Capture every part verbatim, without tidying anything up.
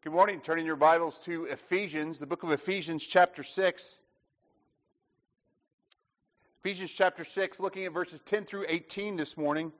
Good morning. Turning your Bibles to Ephesians, the book of Ephesians chapter six. Ephesians chapter six, looking at verses ten through eighteen this morning.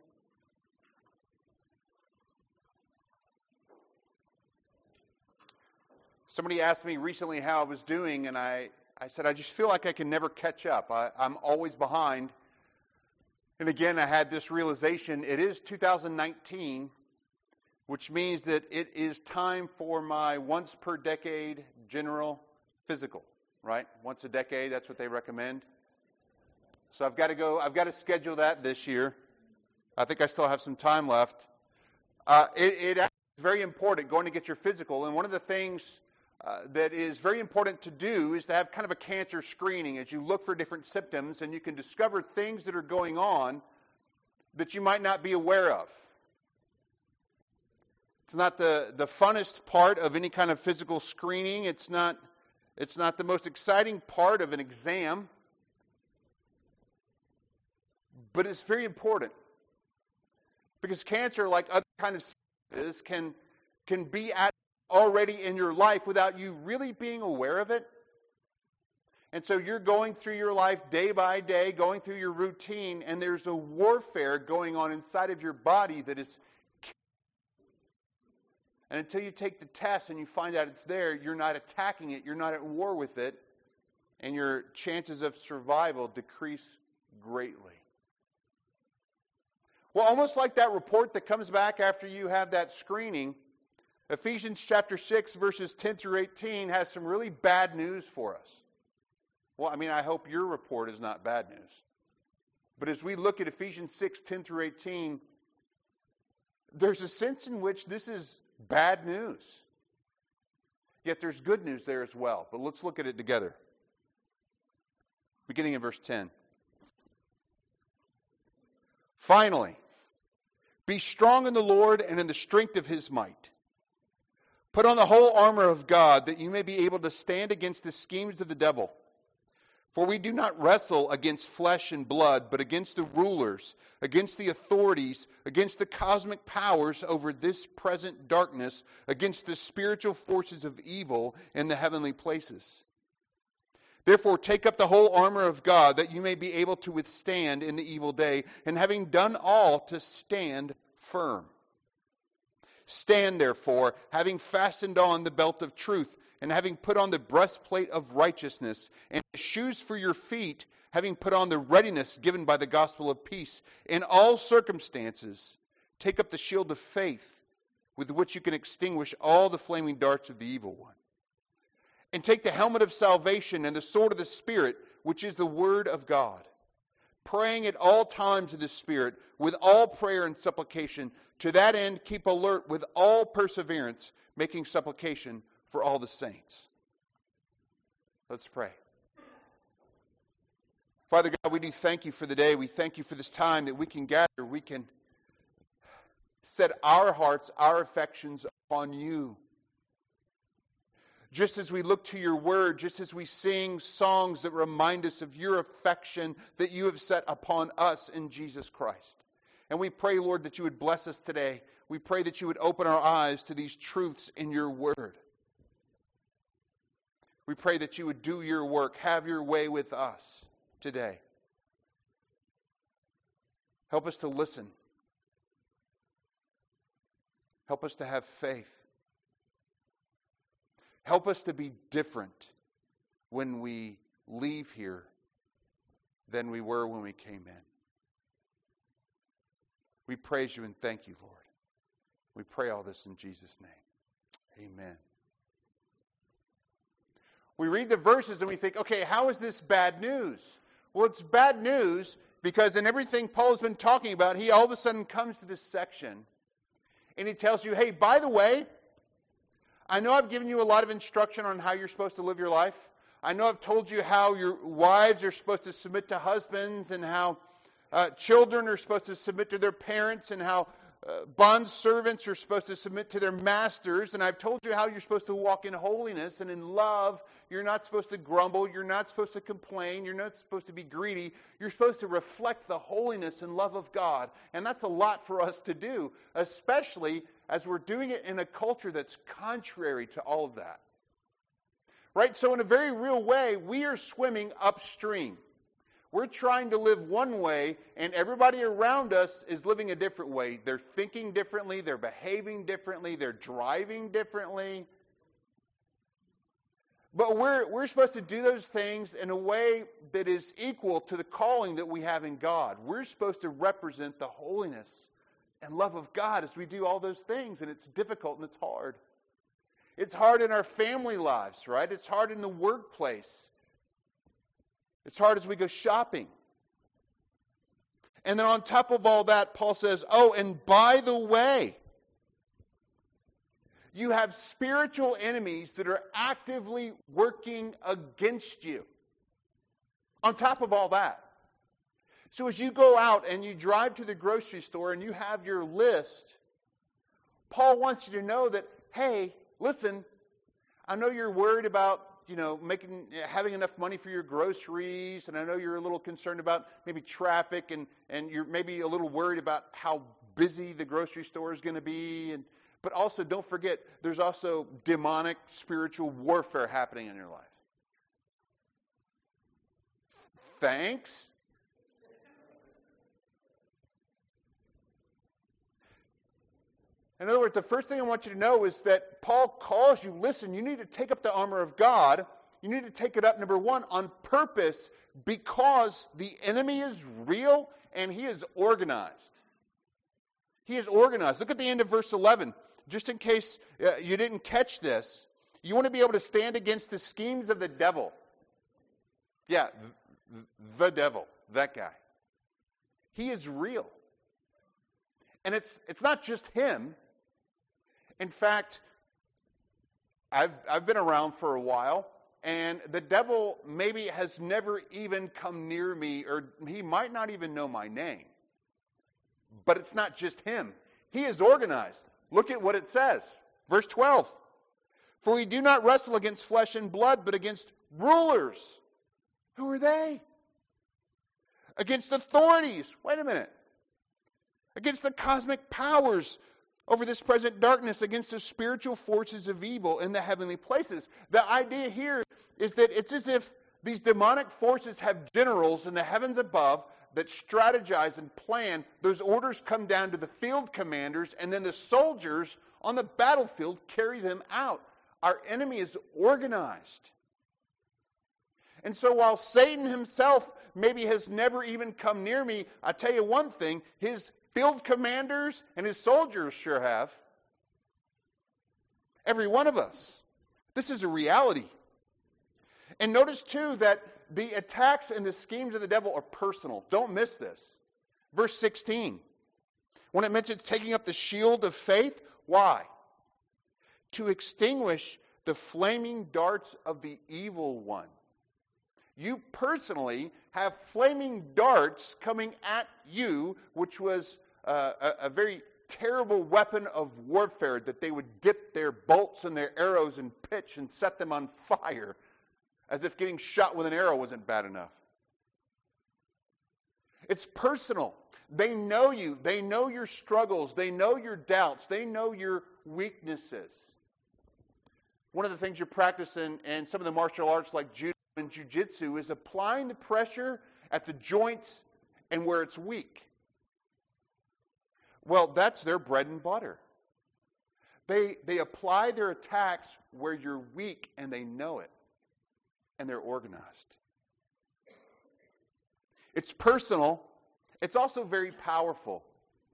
Somebody asked me recently how I was doing, and I, I said, I just feel like I can never catch up. I, I'm always behind. And again, I had this realization, it is two thousand nineteen, which means that it is time for my once per decade general physical, right? Once a decade, that's what they recommend. So I've got to go, I've got to schedule that this year. I think I still have some time left. Uh, it, it is very important going to get your physical, and one of the things uh, that is very important to do is to have kind of a cancer screening as you look for different symptoms, and you can discover things that are going on that you might not be aware of. It's not the, the funnest part of any kind of physical screening. It's not, it's not the most exciting part of an exam. But it's very important. Because cancer, like other kind of sicknesses, can, can be at already in your life without you really being aware of it. And so you're going through your life day by day, going through your routine, and there's a warfare going on inside of your body that is. And until you take the test and you find out it's there, you're not attacking it, you're not at war with it, and your chances of survival decrease greatly. Well, almost like that report that comes back after you have that screening, Ephesians chapter six, verses ten through eighteen has some really bad news for us. Well, I mean, I hope your report is not bad news. But as we look at Ephesians six, ten through eighteen, there's a sense in which this is bad news. Yet there's good news there as well. But let's look at it together. Beginning in verse ten. Finally, be strong in the Lord and in the strength of His might. Put on the whole armor of God, that you may be able to stand against the schemes of the devil. For we do not wrestle against flesh and blood, but against the rulers, against the authorities, against the cosmic powers over this present darkness, against the spiritual forces of evil in the heavenly places. Therefore, take up the whole armor of God, that you may be able to withstand in the evil day, and having done all, to stand firm. Stand, therefore, having fastened on the belt of truth, and having put on the breastplate of righteousness, and shoes for your feet, having put on the readiness given by the gospel of peace. In all circumstances, take up the shield of faith, with which you can extinguish all the flaming darts of the evil one. And take the helmet of salvation and the sword of the Spirit, which is the word of God. Praying at all times in the Spirit, with all prayer and supplication. To that end, keep alert with all perseverance, making supplication for all the saints. Let's pray. Father God, we do thank you for the day. We thank you for this time that we can gather. We can set our hearts, our affections upon you. Just as we look to your word, just as we sing songs that remind us of your affection that you have set upon us in Jesus Christ. And we pray, Lord, that you would bless us today. We pray that you would open our eyes to these truths in your word. We pray that you would do your work, have your way with us today. Help us to listen. Help us to have faith. Help us to be different when we leave here than we were when we came in. We praise you and thank you, Lord. We pray all this in Jesus' name. Amen. We read the verses and we think, okay, how is this bad news? Well, it's bad news because in everything Paul's been talking about, he all of a sudden comes to this section and he tells you, hey, by the way, I know I've given you a lot of instruction on how you're supposed to live your life. I know I've told you how your wives are supposed to submit to husbands and how uh, children are supposed to submit to their parents and how uh, bond servants are supposed to submit to their masters. And I've told you how you're supposed to walk in holiness and in love. You're not supposed to grumble. You're not supposed to complain. You're not supposed to be greedy. You're supposed to reflect the holiness and love of God. And that's a lot for us to do, especially as we're doing it in a culture that's contrary to all of that. Right? So in a very real way, we are swimming upstream. We're trying to live one way, and everybody around us is living a different way. They're thinking differently, they're behaving differently, they're driving differently. But we're, we're supposed to do those things in a way that is equal to the calling that we have in God. We're supposed to represent the holiness and love of God as we do all those things, and it's difficult and it's hard. It's hard in our family lives, right? It's hard in the workplace. It's hard as we go shopping. And then on top of all that, Paul says, oh, and by the way, you have spiritual enemies that are actively working against you. On top of all that. So as you go out and you drive to the grocery store and you have your list, Paul wants you to know that, hey, listen, I know you're worried about, you know, making having enough money for your groceries, and I know you're a little concerned about maybe traffic, and, and you're maybe a little worried about how busy the grocery store is going to be. And but also, don't forget, there's also demonic spiritual warfare happening in your life. Thanks. In other words, the first thing I want you to know is that Paul calls you, listen, you need to take up the armor of God. You need to take it up, number one, on purpose, because the enemy is real and he is organized. He is organized. Look at the end of verse eleven. Just in case uh, you didn't catch this, you want to be able to stand against the schemes of the devil. Yeah, th- the devil, that guy. He is real. And it's it's not just him. In fact, I've I've been around for a while, and the devil maybe has never even come near me, or he might not even know my name. But it's not just him. He is organized. Look at what it says. Verse twelve. For we do not wrestle against flesh and blood, but against rulers. Who are they? Against authorities. Wait a minute. Against the cosmic powers over this present darkness, against the spiritual forces of evil in the heavenly places. The idea here is that it's as if these demonic forces have generals in the heavens above that strategize and plan. Those orders come down to the field commanders, and then the soldiers on the battlefield carry them out. Our enemy is organized. And so while Satan himself maybe has never even come near me, I tell you one thing, his field commanders and his soldiers sure have. Every one of us. This is a reality. And notice too that the attacks and the schemes of the devil are personal. Don't miss this. Verse sixteen. When it mentions taking up the shield of faith, why? To extinguish the flaming darts of the evil one. You personally have flaming darts coming at you, which was uh, a, a very terrible weapon of warfare that they would dip their bolts and their arrows in pitch and set them on fire, as if getting shot with an arrow wasn't bad enough. It's personal. They know you. They know your struggles. They know your doubts. They know your weaknesses. One of the things you practice in, in some of the martial arts like judo and jiu-jitsu is applying the pressure at the joints and where it's weak. Well, that's their bread and butter. They, they apply their attacks where you're weak, and they know it. And they're organized. It's personal. It's also very powerful.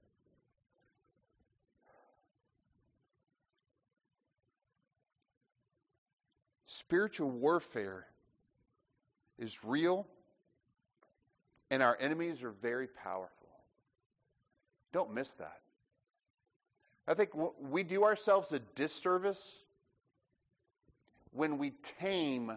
Spiritual warfare is real, and our enemies are very powerful. Don't miss that. I think we do ourselves a disservice when we tame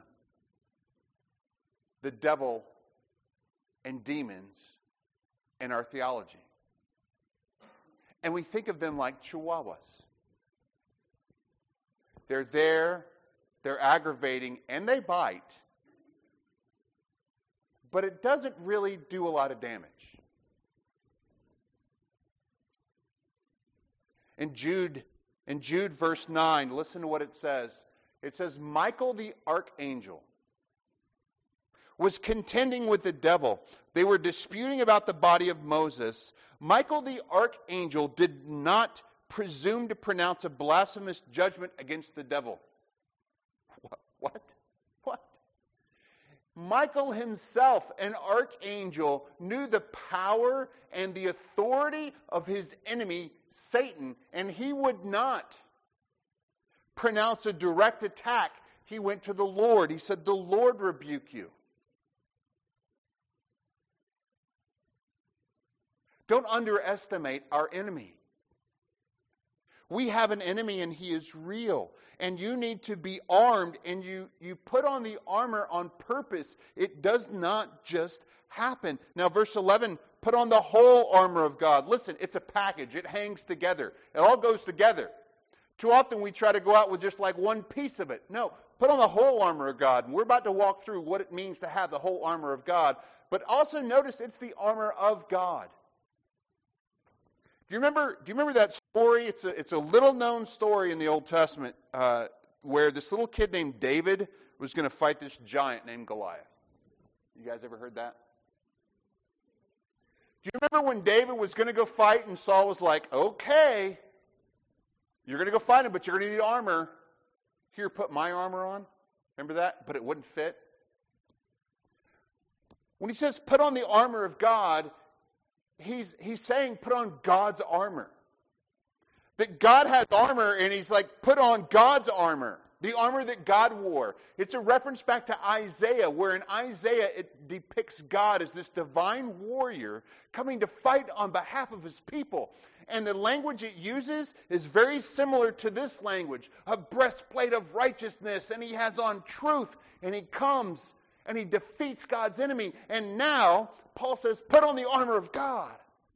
the devil and demons in our theology. And we think of them like chihuahuas. They're there, they're aggravating, and they bite. But it doesn't really do a lot of damage. In Jude In Jude verse nine, listen to what it says. It says, Michael the archangel was contending with the devil. They were disputing about the body of Moses. Michael the archangel did not presume to pronounce a blasphemous judgment against the devil. What? What? What? Michael himself, an archangel, knew the power and the authority of his enemy, Satan, and he would not pronounce a direct attack. He went to the Lord. He said, the Lord rebuke you. Don't underestimate our enemy. We have an enemy and he is real. And you need to be armed, and you, you put on the armor on purpose. It does not just happen. Now verse eleven, put on the whole armor of God. Listen, it's a package. It hangs together. It all goes together. Too often we try to go out with just like one piece of it. No, put on the whole armor of God. And we're about to walk through what it means to have the whole armor of God. But also notice it's the armor of God. Do you remember? Do you remember that story? It's a it's a little known story in the Old Testament uh, where this little kid named David was going to fight this giant named Goliath. You guys ever heard that? Do you remember when David was going to go fight and Saul was like, "Okay, you're going to go fight him, but you're going to need armor. Here, put my armor on." Remember that? But it wouldn't fit. When he says, "Put on the armor of God," He's, he's saying put on God's armor. That God has armor, and he's like, put on God's armor. The armor that God wore. It's a reference back to Isaiah, where in Isaiah it depicts God as this divine warrior coming to fight on behalf of his people. And the language it uses is very similar to this language. A breastplate of righteousness, and he has on truth, and he comes and he defeats God's enemy. And now, Paul says, put on the armor of God.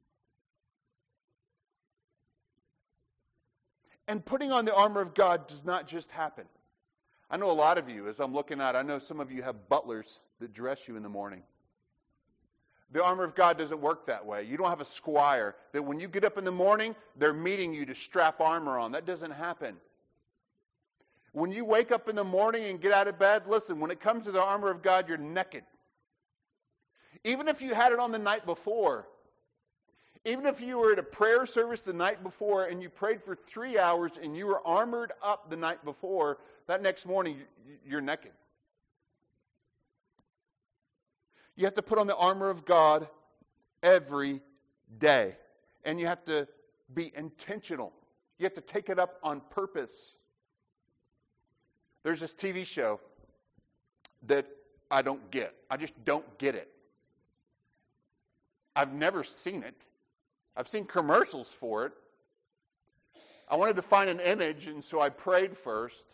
And putting on the armor of God does not just happen. I know a lot of you, as I'm looking at, I know some of you have butlers that dress you in the morning. The armor of God doesn't work that way. You don't have a squire that when you get up in the morning, they're meeting you to strap armor on. That doesn't happen. When you wake up in the morning and get out of bed, listen, when it comes to the armor of God, you're naked. Even if you had it on the night before, even if you were at a prayer service the night before and you prayed for three hours and you were armored up the night before, that next morning you're naked. You have to put on the armor of God every day. And you have to be intentional. You have to take it up on purpose. There's this T V show that I don't get. I just don't get it. I've never seen it. I've seen commercials for it. I wanted to find an image, and so I prayed first.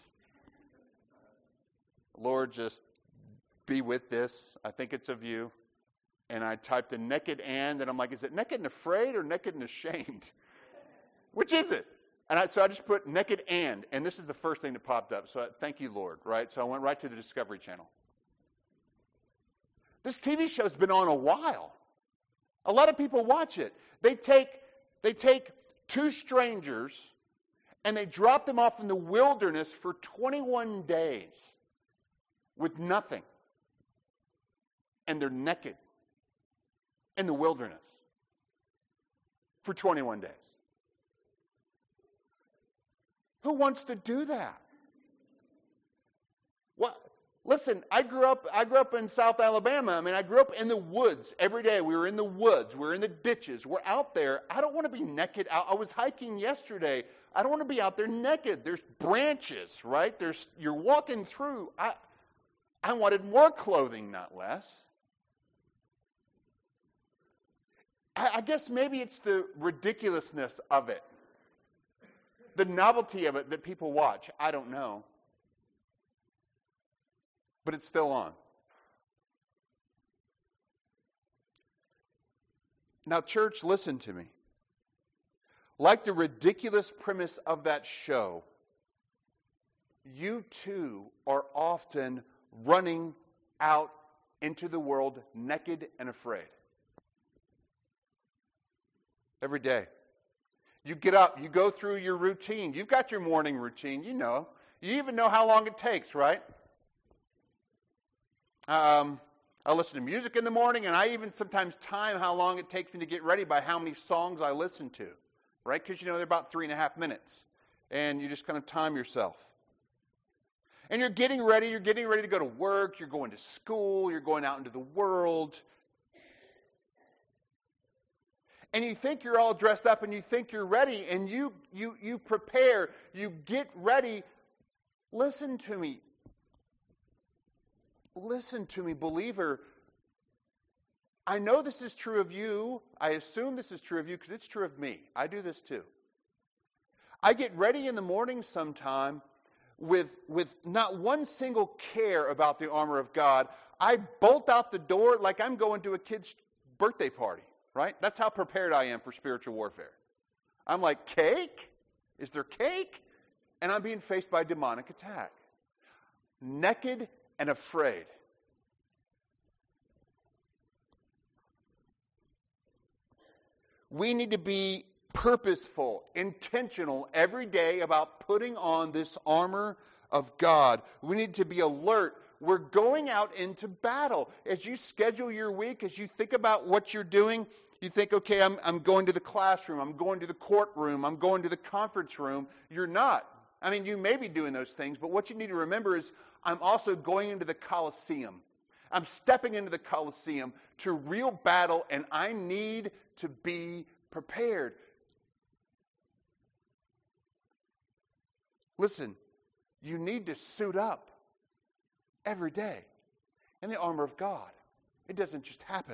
Lord, just be with this. I think it's of you. And I typed in naked and, and I'm like, is it naked and afraid or naked and ashamed? Which is it? And I, so I just put naked and, and this is the first thing that popped up. So I, thank you, Lord, right? So I went right to the Discovery Channel. This T V show's been on a while. A lot of people watch it. They take, they take two strangers and they drop them off in the wilderness for twenty-one days with nothing. And they're naked in the wilderness for twenty-one days. Who wants to do that? Well, listen, I grew up I grew up in South Alabama. I mean, I grew up in the woods every day. We were in the woods. We were in the ditches. We're out there. I don't want to be naked. I, I was hiking yesterday. I don't want to be out there naked. There's branches, right? There's you're walking through. I I wanted more clothing, not less. I, I guess maybe it's the ridiculousness of it. The novelty of it that people watch. I don't know. But it's still on. Now, church, listen to me. Like the ridiculous premise of that show, you too are often running out into the world naked and afraid. Every day. You get up, you go through your routine. You've got your morning routine, you know. You even know how long it takes, right? Um, I listen to music in the morning, and I even sometimes time how long it takes me to get ready by how many songs I listen to, right? Because, you know, they're about three and a half minutes. And you just kind of time yourself. And you're getting ready. You're getting ready to go to work. You're going to school. You're going out into the world. And you think you're all dressed up and you think you're ready, and you you you prepare, you get ready. Listen to me. Listen to me, believer. I know this is true of you. I assume this is true of you because it's true of me. I do this too. I get ready in the morning sometime with with not one single care about the armor of God. I bolt out the door like I'm going to a kid's birthday party. Right? That's how prepared I am for spiritual warfare. I'm like, cake? Is there cake? And I'm being faced by a demonic attack. Naked and afraid. We need to be purposeful, intentional every day about putting on this armor of God. We need to be alert. We're going out into battle. As you schedule your week, as you think about what you're doing, you think, okay, I'm, I'm going to the classroom, I'm going to the courtroom, I'm going to the conference room. You're not. I mean, you may be doing those things, but what you need to remember is I'm also going into the Colosseum. I'm stepping into the Colosseum to real battle, and I need to be prepared. Listen, you need to suit up every day in the armor of God. It doesn't just happen.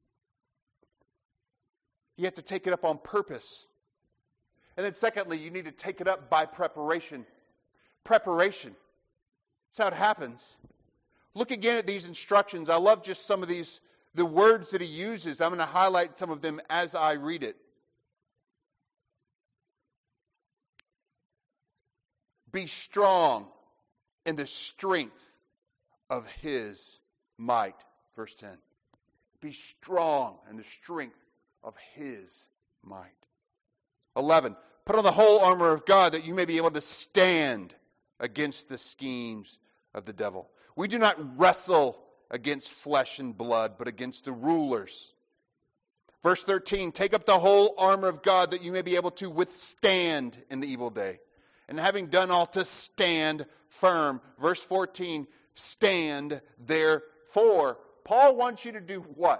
You have to take it up on purpose. And then secondly, you need to take it up by preparation. Preparation. That's how it happens. Look again at these instructions. I love just some of these, the words that he uses. I'm going to highlight some of them as I read it. Be strong in the strength of his might. Verse ten. Be strong in the strength of his might. eleven. Put on the whole armor of God that you may be able to stand against the schemes of the devil. We do not wrestle against flesh and blood, but against the rulers. Verse thirteen. Take up the whole armor of God that you may be able to withstand in the evil day. And having done all, to stand firm. Verse fourteen. Stand therefore. Paul wants you to do what?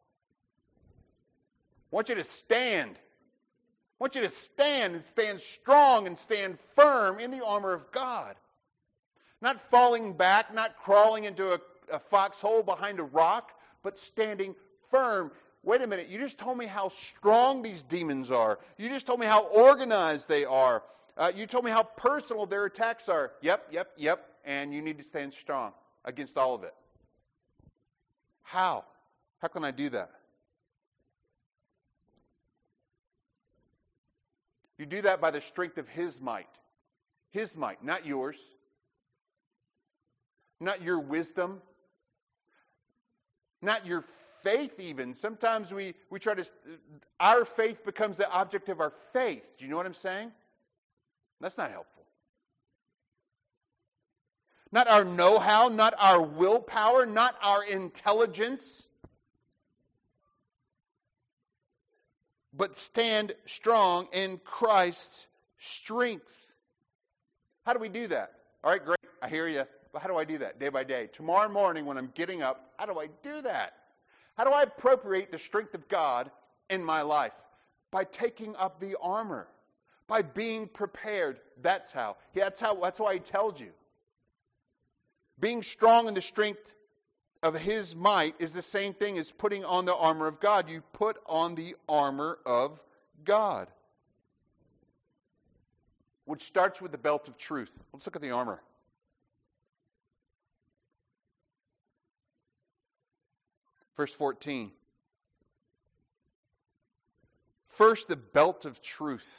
I want you to stand. I want you to stand and stand strong and stand firm in the armor of God. Not falling back, not crawling into a, a foxhole behind a rock, but standing firm. Wait a minute, you just told me how strong these demons are. You just told me how organized they are. Uh, you told me how personal their attacks are. Yep, yep, yep. And you need to stand strong against all of it. How? How can I do that? You do that by the strength of his might. His might, not yours. Not your wisdom. Not your faith even. Sometimes we, we try to, our faith becomes the object of our faith. Do you know what I'm saying? That's not helpful. Not our know-how, not our willpower, not our intelligence. But stand strong in Christ's strength. How do we do that? All right, great. I hear you. But how do I do that day by day? Tomorrow morning when I'm getting up, how do I do that? How do I appropriate the strength of God in my life? By taking up the armor. By being prepared. That's how. Yeah, that's how. That's why he tells you. Being strong in the strength of his might is the same thing as putting on the armor of God. You put on the armor of God. Which starts with the belt of truth. Let's look at the armor. Verse fourteen. First, the belt of truth.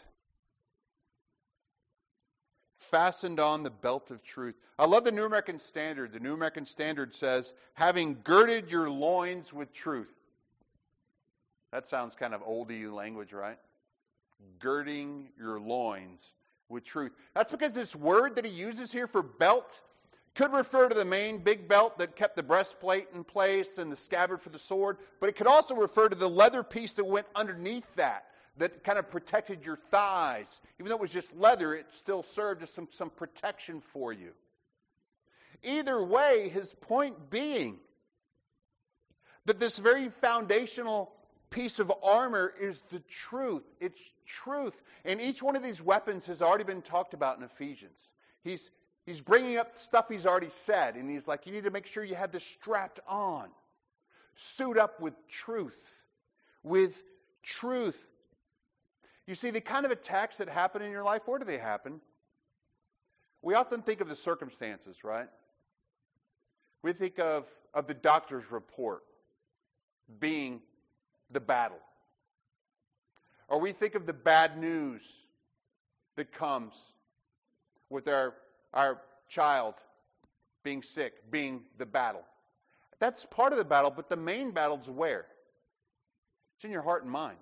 Fastened on the belt of truth. I love the New American Standard. The New American Standard says, having girded your loins with truth. That sounds kind of oldie language, right? girding your loins with truth. That's because this word that he uses here for belt could refer to the main big belt that kept the breastplate in place and the scabbard for the sword, but it could also refer to the leather piece that went underneath that, that kind of protected your thighs. Even though it was just leather, it still served as some, some protection for you. Either way, his point being that this very foundational piece of armor is the truth. It's truth. And each one of these weapons has already been talked about in Ephesians. He's He's bringing up stuff he's already said, and he's like, you need to make sure you have this strapped on. Suit up with truth. With truth. You see, the kind of attacks that happen in your life, where do they happen? We often think of the circumstances, right? We think of, of the doctor's report being the battle. Or we think of the bad news that comes with our Our child being sick, being the battle. That's part of the battle, but the main battle's where? It's in your heart and mind.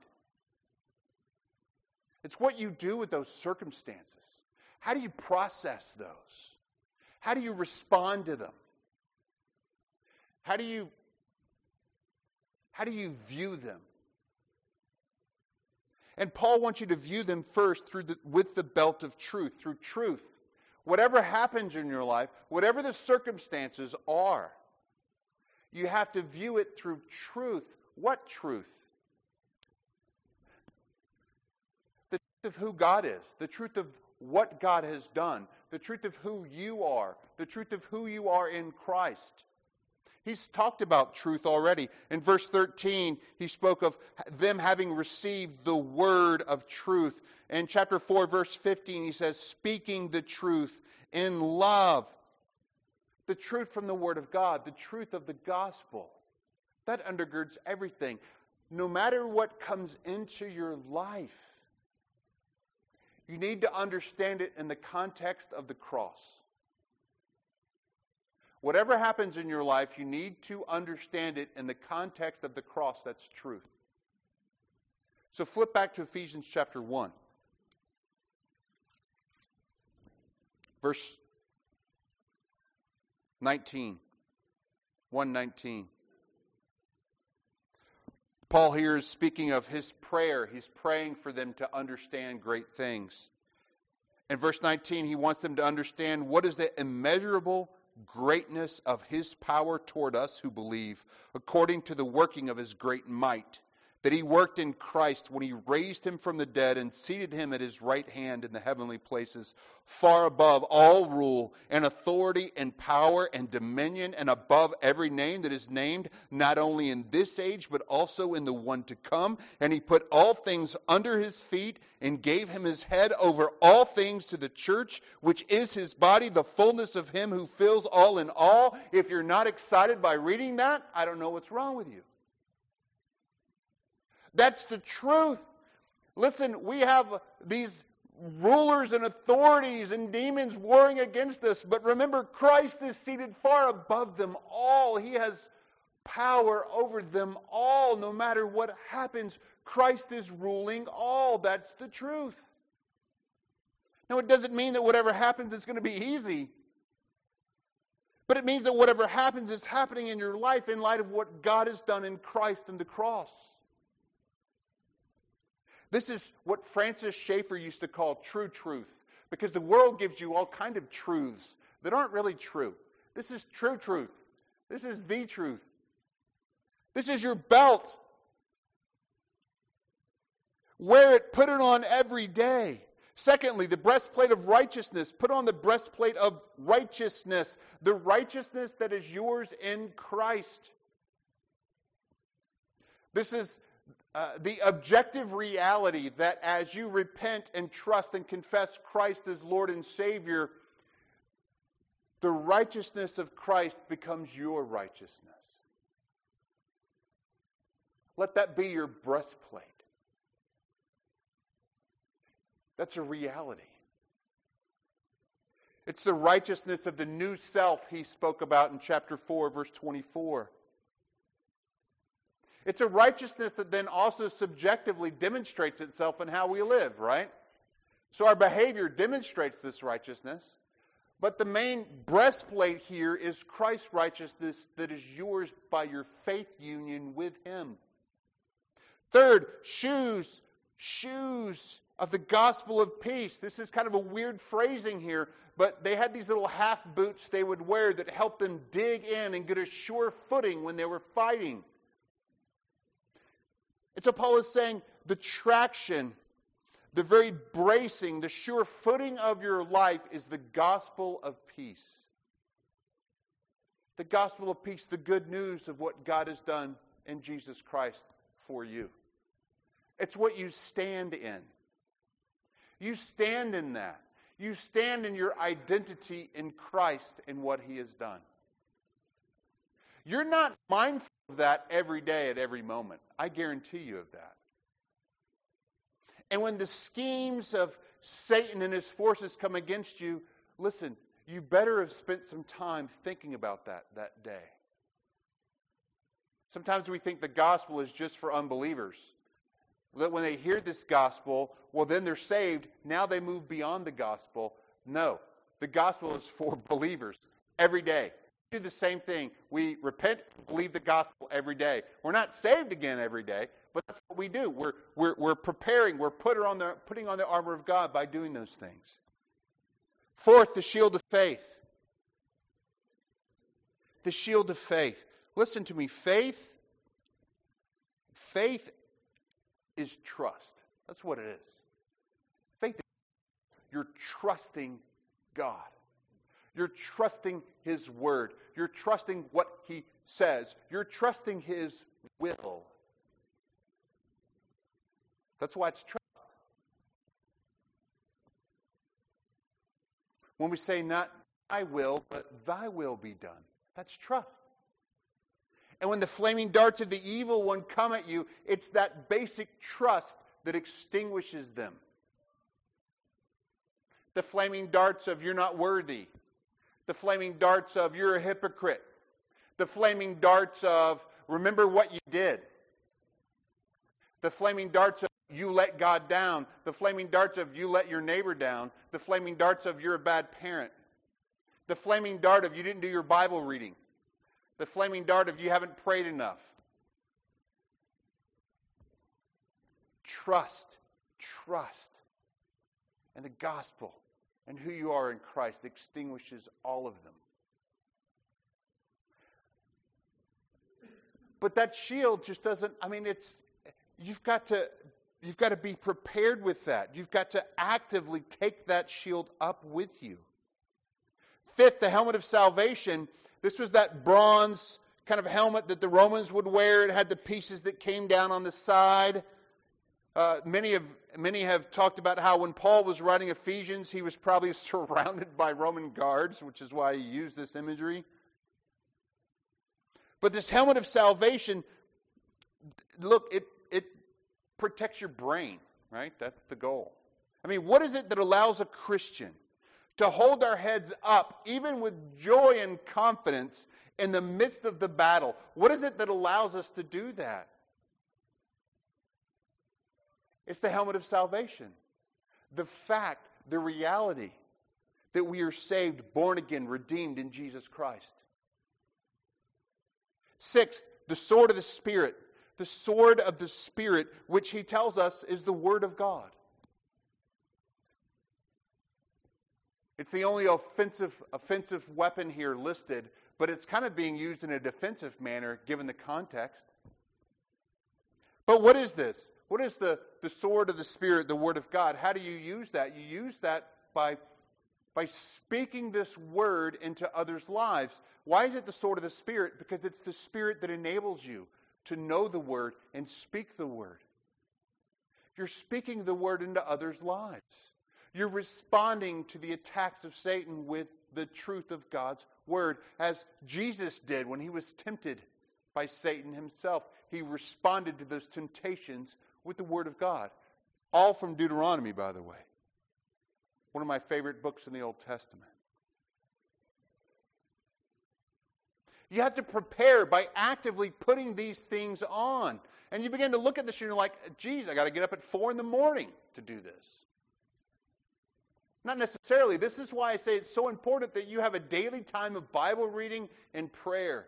It's what you do with those circumstances. How do you process those? How do you respond to them? How do you, how do you view them? And Paul wants you to view them first through the, with the belt of truth, through truth. Whatever happens in your life, whatever the circumstances are, you have to view it through truth. What truth? The truth of who God is, the truth of what God has done, the truth of who you are, the truth of who you are in Christ. He's talked about truth already. In verse thirteen, he spoke of them having received the word of truth. In chapter four, verse fifteen, he says, speaking the truth in love. The truth from the word of God, the truth of the gospel. That undergirds everything. No matter what comes into your life, you need to understand it in the context of the cross. Whatever happens in your life, you need to understand it in the context of the cross. That's truth. So flip back to Ephesians chapter one. Verse nineteen. one nineteen. Paul here is speaking of his prayer. He's praying for them to understand great things. In verse nineteen, he wants them to understand what is the immeasurable greatness of his power toward us who believe, according to the working of his great might, that he worked in Christ when he raised him from the dead and seated him at his right hand in the heavenly places, far above all rule and authority and power and dominion and above every name that is named, not only in this age but also in the one to come. And he put all things under his feet and gave him his head over all things to the church, which is his body, the fullness of him who fills all in all. If you're not excited by reading that, I don't know what's wrong with you. That's the truth. Listen, we have these rulers and authorities and demons warring against us, but remember, Christ is seated far above them all. He has power over them all. No matter what happens, Christ is ruling all. That's the truth. Now, it doesn't mean that whatever happens is going to be easy. But it means that whatever happens is happening in your life in light of what God has done in Christ and the cross. This is what Francis Schaeffer used to call true truth, because the world gives you all kind of truths that aren't really true. This is true truth. This is the truth. This is your belt. Wear it, put it on every day. Secondly, the breastplate of righteousness. Put on the breastplate of righteousness, the righteousness that is yours in Christ. This is Uh, the objective reality that as you repent and trust and confess Christ as Lord and Savior, the righteousness of Christ becomes your righteousness. Let that be your breastplate. That's a reality. It's the righteousness of the new self he spoke about in chapter four, verse twenty-four. It's a righteousness that then also subjectively demonstrates itself in how we live, right? So our behavior demonstrates this righteousness. But the main breastplate here is Christ's righteousness that is yours by your faith union with Him. Third, shoes. Shoes of the gospel of peace. This is kind of a weird phrasing here, but they had these little half boots they would wear that helped them dig in and get a sure footing when they were fighting. And so Paul is saying the traction, the very bracing, the sure footing of your life is the gospel of peace. The gospel of peace, the good news of what God has done in Jesus Christ for you. It's what you stand in. You stand in that. You stand in your identity in Christ and what He has done. You're not mindful of that every day at every moment. I guarantee you of that. And when the schemes of Satan and his forces come against you, listen, you better have spent some time thinking about that that day. Sometimes we think the gospel is just for unbelievers. That when they hear this gospel, well, then they're saved. Now they move beyond the gospel. No, the gospel is for believers every day. We do the same thing. We repent, believe the gospel every day. We're not saved again every day, but that's what we do. We're we're we're preparing. We're put on the, putting on the armor of God by doing those things. Fourth, the shield of faith. The shield of faith. Listen to me. Faith. Faith is trust. That's what it is. Faith is you're trusting God. You're trusting His Word. You're trusting what He says. You're trusting His will. That's why it's trust. When we say not I will, but Thy will be done, that's trust. And when the flaming darts of the evil one come at you, it's that basic trust that extinguishes them. The flaming darts of you're not worthy. The flaming darts of you're a hypocrite. The flaming darts of remember what you did. The flaming darts of you let God down. The flaming darts of you let your neighbor down. The flaming darts of you're a bad parent. The flaming dart of you didn't do your Bible reading. The flaming dart of you haven't prayed enough. Trust, trust. And the gospel and who you are in Christ extinguishes all of them. But that shield just doesn't, I mean, it's, you've got to, you've got to be prepared with that. You've got to actively take that shield up with you. Fifth, the helmet of salvation. This was that bronze kind of helmet that the Romans would wear. It had the pieces that came down on the side. Uh, many have many have talked about how when Paul was writing Ephesians, he was probably surrounded by Roman guards, which is why he used this imagery. But this helmet of salvation, look, it it protects your brain, right? That's the goal. I mean, what is it that allows a Christian to hold our heads up, even with joy and confidence, in the midst of the battle? What is it that allows us to do that? It's the helmet of salvation. The fact, the reality that we are saved, born again, redeemed in Jesus Christ. Sixth, the sword of the Spirit. The sword of the Spirit, which he tells us is the Word of God. It's the only offensive offensive weapon here listed, but it's kind of being used in a defensive manner given the context. But what is this? What is the, the sword of the Spirit, the Word of God? How do you use that? You use that by, by speaking this Word into others' lives. Why is it the sword of the Spirit? Because it's the Spirit that enables you to know the Word and speak the Word. You're speaking the Word into others' lives. You're responding to the attacks of Satan with the truth of God's Word, as Jesus did when he was tempted by Satan himself. He responded to those temptations with the Word of God. All from Deuteronomy, by the way. One of my favorite books in the Old Testament. You have to prepare by actively putting these things on. And you begin to look at this and you're like, geez, I got to get up at four in the morning to do this. Not necessarily. This is why I say it's so important that you have a daily time of Bible reading and prayer.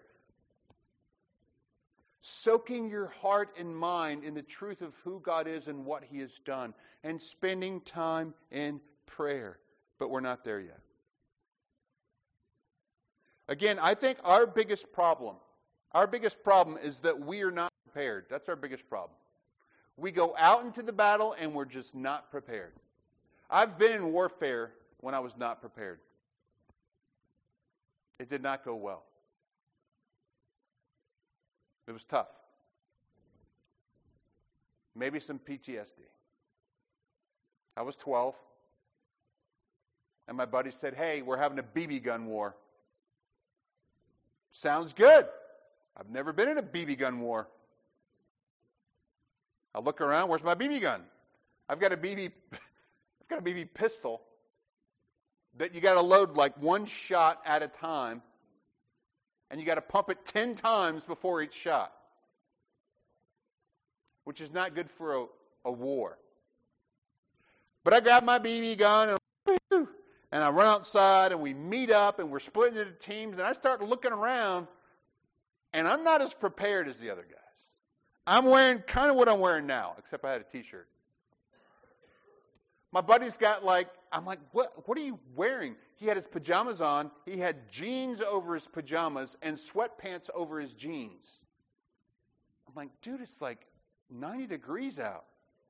Soaking your heart and mind in the truth of who God is and what He has done. And spending time in prayer. But we're not there yet. Again, I think our biggest problem, our biggest problem is that we are not prepared. That's our biggest problem. We go out into the battle and we're just not prepared. I've been in warfare when I was not prepared. It did not go well. It was tough. Maybe some P T S D. I was twelve. And my buddy said, hey, we're having a B B gun war. Sounds good. I've never been in a B B gun war. I look around, where's my B B gun? I've got a B B I've got a B B pistol that you got to load like one shot at a time, and you got to pump it ten times before each shot, which is not good for a, a war. But I grab my B B gun and, and I run outside and we meet up and we're splitting into teams, and I start looking around, and I'm not as prepared as the other guys. I'm wearing kind of what I'm wearing now, except I had a T-shirt. My buddy's got like, I'm like, what What are you wearing? He had his pajamas on. He had jeans over his pajamas and sweatpants over his jeans. I'm like, dude, it's like ninety degrees out.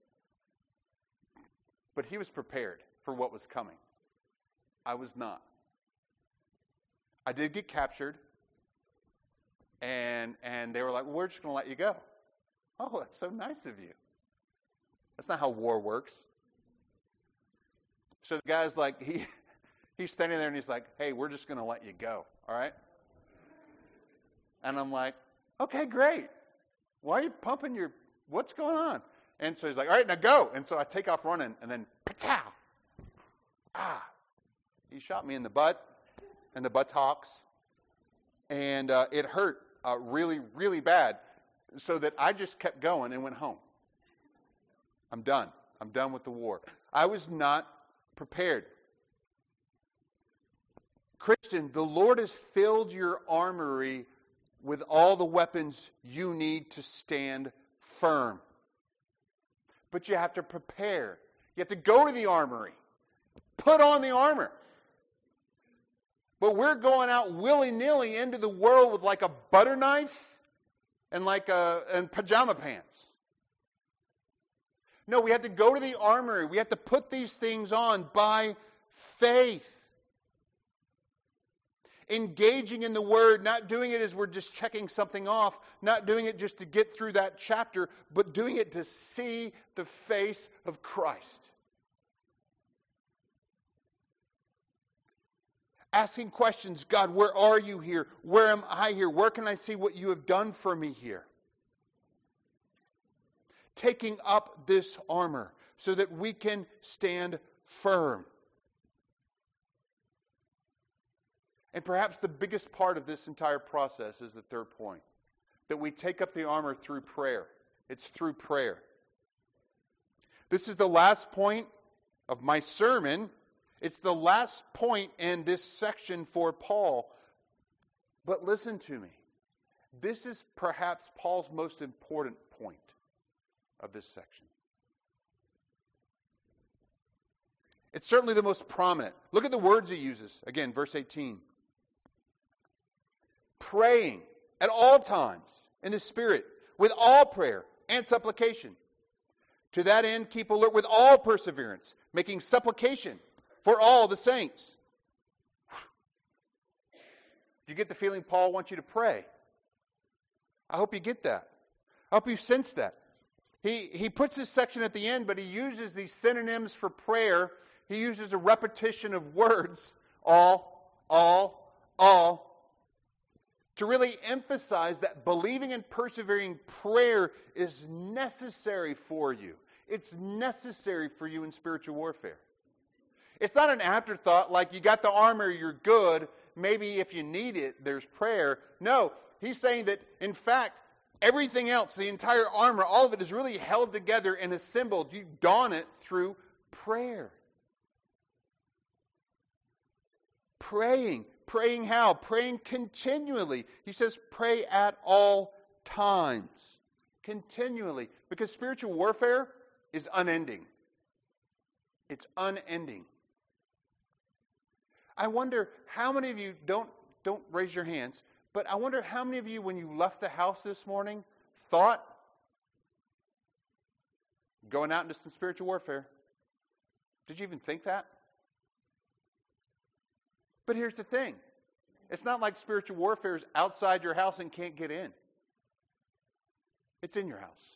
But he was prepared for what was coming. I was not. I did get captured. And and they were like, well, we're just going to let you go. Oh, that's so nice of you. That's not how war works. So the guy's like, he he's standing there and he's like, hey, we're just going to let you go, all right? And I'm like, okay, great. Why are you pumping your, what's going on? And so he's like, all right, now go. And so I take off running, and then, patow! Ah! He shot me in the butt and the buttocks, and uh, it hurt uh, really, really bad, so that I just kept going and went home. I'm done. I'm done with the war. I was not prepared. Christian, the Lord has filled your armory with all the weapons you need to stand firm. But you have to prepare. You have to go to the armory. Put on the armor. But we're going out willy-nilly into the world with like a butter knife and like a and pajama pants. No, we have to go to the armory. We have to put these things on by faith. Engaging in the Word, not doing it as we're just checking something off, not doing it just to get through that chapter, but doing it to see the face of Christ. Asking questions, God, where are you here? Where am I here? Where can I see what you have done for me here? Taking up this armor so that we can stand firm. And perhaps the biggest part of this entire process is the third point. That we take up the armor through prayer. It's through prayer. This is the last point of my sermon. It's the last point in this section for Paul. But listen to me. This is perhaps Paul's most important point of this section. It's certainly the most prominent. Look at the words he uses. Again, verse eighteen. Praying at all times in the Spirit with all prayer and supplication. To that end, keep alert with all perseverance, making supplication for all the saints. Do you get the feeling Paul wants you to pray? I hope you get that. I hope you sense that. He, he puts this section at the end, but he uses these synonyms for prayer. He uses a repetition of words, all, all, all, to really emphasize that believing and persevering prayer is necessary for you. It's necessary for you in spiritual warfare. It's not an afterthought like you got the armor, you're good, maybe if you need it, there's prayer. No, he's saying that, in fact, everything else, the entire armor, all of it is really held together and assembled. You don it through prayer. Praying. Praying how? Praying continually. He says pray at all times. Continually. Because spiritual warfare is unending. It's unending. I wonder how many of you, don't, don't raise your hands, but I wonder how many of you, when you left the house this morning, thought, going out into some spiritual warfare. Did you even think that? But here's the thing. It's not like spiritual warfare is outside your house and can't get in. It's in your house.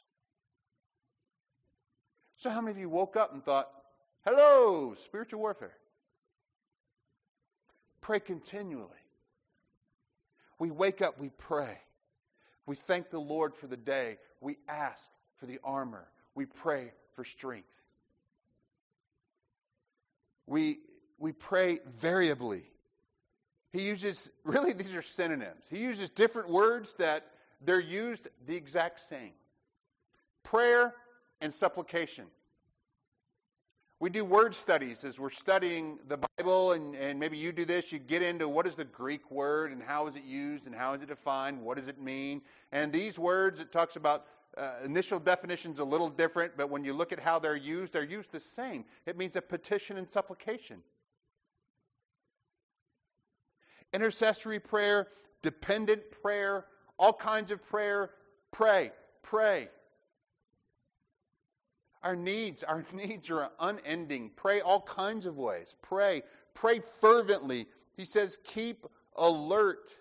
So how many of you woke up and thought, hello, spiritual warfare? Pray continually. We wake up, we pray. We thank the Lord for the day. We ask for the armor. We pray for strength. We, we pray variably. He uses, really these are synonyms. He uses different words that they're used the exact same. Prayer and supplication. We do word studies as we're studying the Bible, and, and maybe you do this. You get into what is the Greek word and how is it used and how is it defined, what does it mean. And these words, it talks about uh, initial definitions a little different, but when you look at how they're used, they're used the same. It means a petition and supplication. Intercessory prayer, dependent prayer, all kinds of prayer. Pray, pray. Our needs, our needs are unending. Pray all kinds of ways. Pray. Pray fervently. He says, keep alert.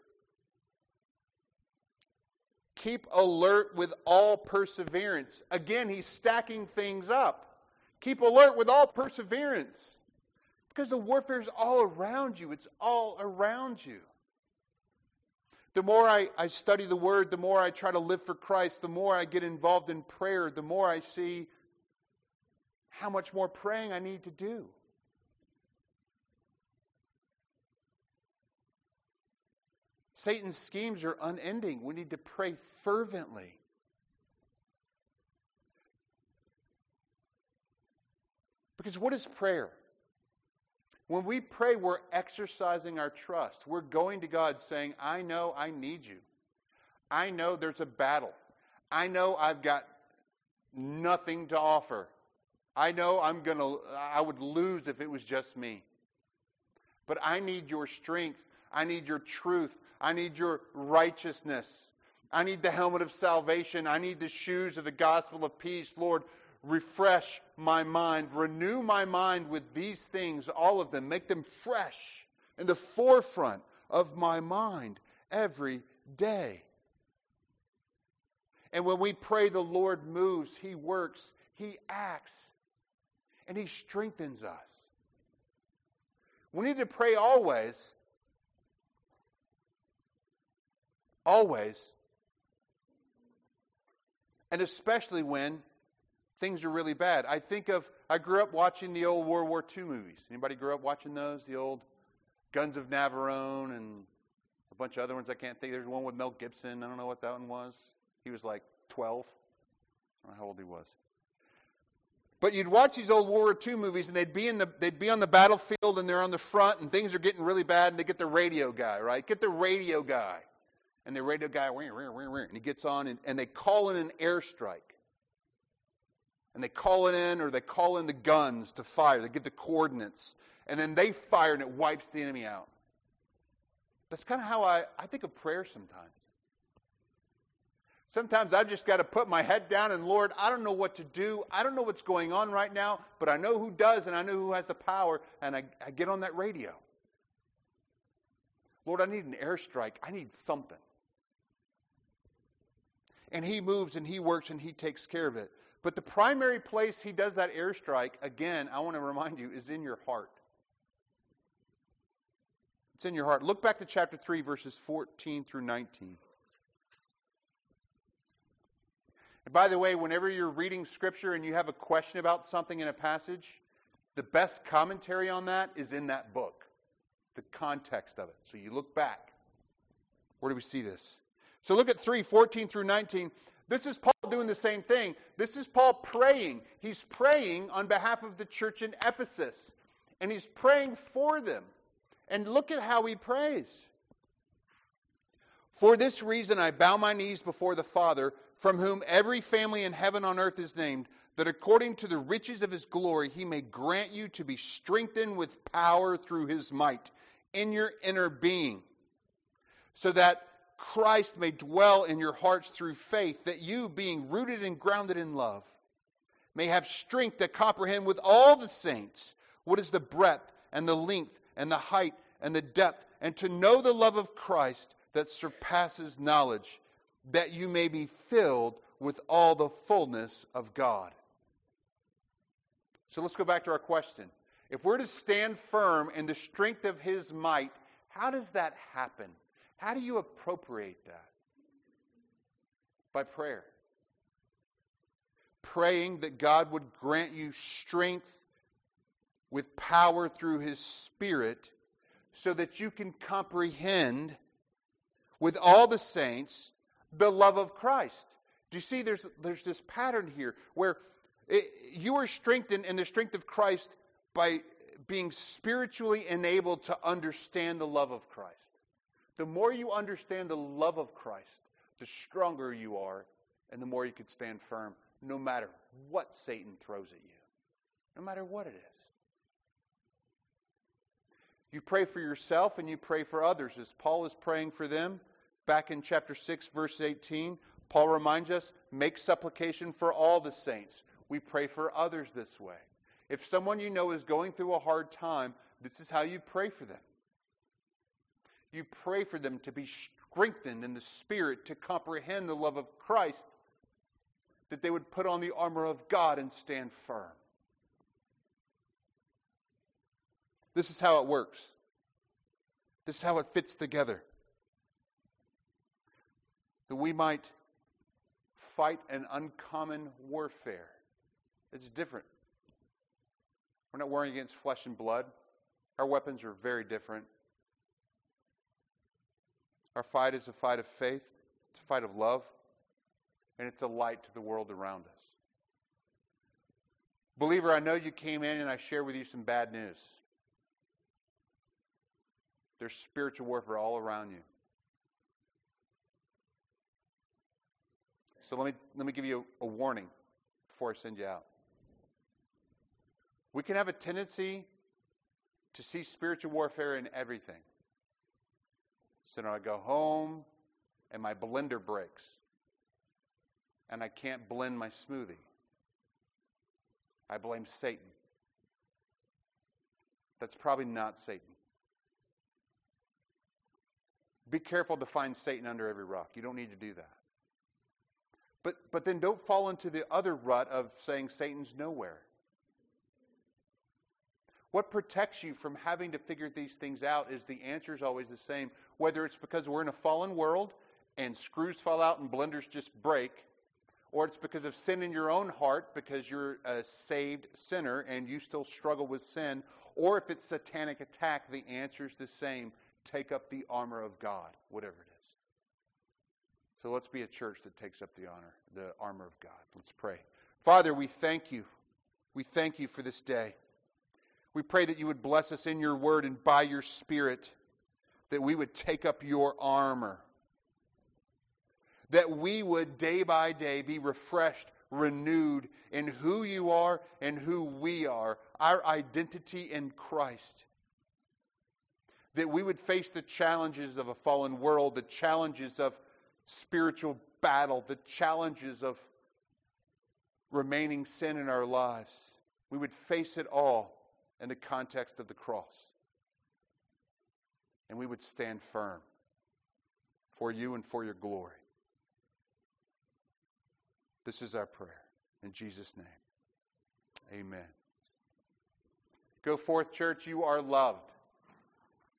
Keep alert with all perseverance. Again, he's stacking things up. Keep alert with all perseverance. Because the warfare is all around you. It's all around you. The more I, I study the Word, the more I try to live for Christ, the more I get involved in prayer, the more I see how much more praying I need to do. Satan's schemes are unending. We need to pray fervently. Because what is prayer? When we pray, we're exercising our trust. We're going to God saying, I know I need you. I know there's a battle. I know I've got nothing to offer. I know I'm going to, I would lose if it was just me. But I need your strength. I need your truth. I need your righteousness. I need the helmet of salvation. I need the shoes of the gospel of peace. Lord, refresh my mind. Renew my mind with these things, all of them. Make them fresh in the forefront of my mind every day. And when we pray, the Lord moves. He works. He acts. And He strengthens us. We need to pray always. Always. And especially when things are really bad. I think of, I grew up watching the old World War Two movies. Anybody grew up watching those? The old Guns of Navarone and a bunch of other ones I can't think. There's one with Mel Gibson. I don't know what that one was. He was like twelve. I don't know how old he was. But you'd watch these old World War Two movies, and they'd be in the they'd be on the battlefield, and they're on the front, and things are getting really bad, and they get the radio guy, right? Get the radio guy. And the radio guy, and he gets on, and, and they call in an airstrike. And they call it in, or they call in the guns to fire. They get the coordinates. And then they fire, and it wipes the enemy out. That's kind of how I, I think of prayer sometimes. Sometimes I've just got to put my head down, and Lord, I don't know what to do. I don't know what's going on right now, but I know who does, and I know who has the power, and I, I get on that radio. Lord, I need an airstrike. I need something. And He moves, and He works, and He takes care of it. But the primary place He does that airstrike, again, I want to remind you, is in your heart. It's in your heart. Look back to chapter three, verses fourteen through nineteen. And by the way, whenever you're reading Scripture and you have a question about something in a passage, the best commentary on that is in that book. the context of it. So you look back. Where do we see this? So look at three, fourteen through nineteen. This is Paul doing the same thing. This is Paul praying. He's praying on behalf of the church in Ephesus. And he's praying for them. And look at how he prays. For this reason I bow my knees before the Father, from whom every family in heaven and on earth is named, that according to the riches of his glory he may grant you to be strengthened with power through his might in your inner being, so that Christ may dwell in your hearts through faith, that you, being rooted and grounded in love, may have strength to comprehend with all the saints what is the breadth and the length and the height and the depth, and to know the love of Christ that surpasses knowledge, that you may be filled with all the fullness of God. So let's go back to our question. If we're to stand firm in the strength of his might, how does that happen? How do you appropriate that? By prayer. Praying that God would grant you strength with power through his Spirit, so that you can comprehend with all the saints the love of Christ. Do you see there's there's this pattern here where it, you are strengthened in the strength of Christ by being spiritually enabled to understand the love of Christ. The more you understand the love of Christ, the stronger you are, and the more you can stand firm, no matter what Satan throws at you. No matter what it is. You pray for yourself and you pray for others. As Paul is praying for them, back in chapter six, verse eighteen, Paul reminds us, make supplication for all the saints. We pray for others this way. If someone you know is going through a hard time, this is how you pray for them. You pray for them to be strengthened in the Spirit, to comprehend the love of Christ, that they would put on the armor of God and stand firm. This is how it works. This is how it fits together. That we might fight an uncommon warfare. It's different. We're not warring against flesh and blood. Our weapons are very different. Our fight is a fight of faith. It's a fight of love. And it's a light to the world around us. Believer, I know you came in and I share with you some bad news. There's spiritual warfare all around you. So let me let me give you a, a warning before I send you out. We can have a tendency to see spiritual warfare in everything. So now I go home and my blender breaks and I can't blend my smoothie. I blame Satan. That's probably not Satan. Be careful to find Satan under every rock. You don't need to do that. But but then don't fall into the other rut of saying Satan's nowhere. What protects you from having to figure these things out is the answer is always the same. Whether it's because we're in a fallen world and screws fall out and blenders just break, or it's because of sin in your own heart because you're a saved sinner and you still struggle with sin, or if it's satanic attack, the answer is the same. Take up the armor of God, whatever it is. So let's be a church that takes up the honor, the armor of God. Let's pray. Father, we thank you. We thank you for this day. We pray that you would bless us in your word and by your Spirit, that we would take up your armor. That we would day by day be refreshed, renewed in who you are and who we are, our identity in Christ. That we would face the challenges of a fallen world, the challenges of spiritual battle, the challenges of remaining sin in our lives. We would face it all in the context of the cross. And we would stand firm for you and for your glory. This is our prayer. In Jesus' name, amen. Go forth, church. You are loved.